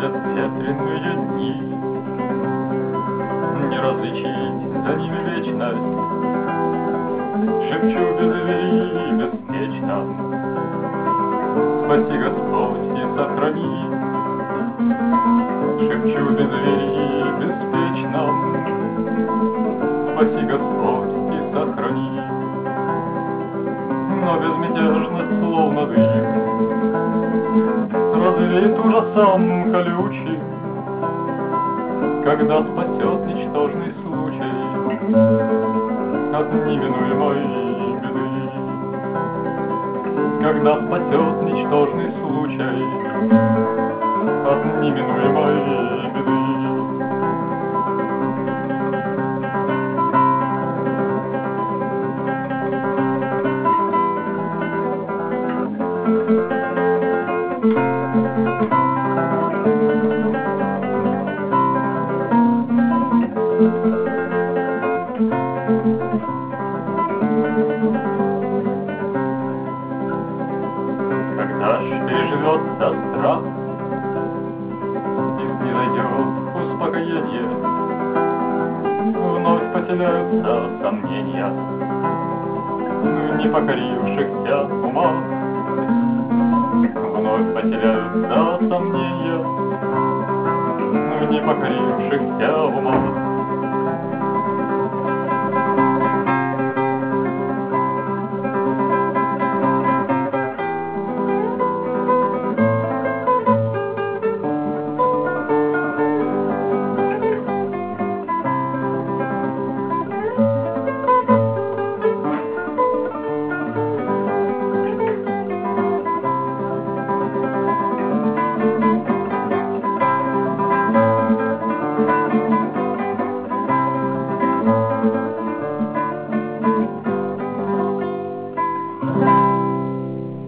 Проходят ветреные дни, не различить за ними вечность. Шепчу без двери беспечно: спаси Господь и сохрани. Шепчу без двери беспечно: спаси Господь и сохрани. Но безмятежность, словно дым, развеет ужасом колючим, когда спасет ничтожный случай от неминуемой беды. Когда спасет ничтожный случай от неминуемой беды. Когда ж переживется страх и снизойдет успокоение, вновь поселяются сомнения в непокорившихся умах. Вновь поселяются сомнения в непокорившихся умах.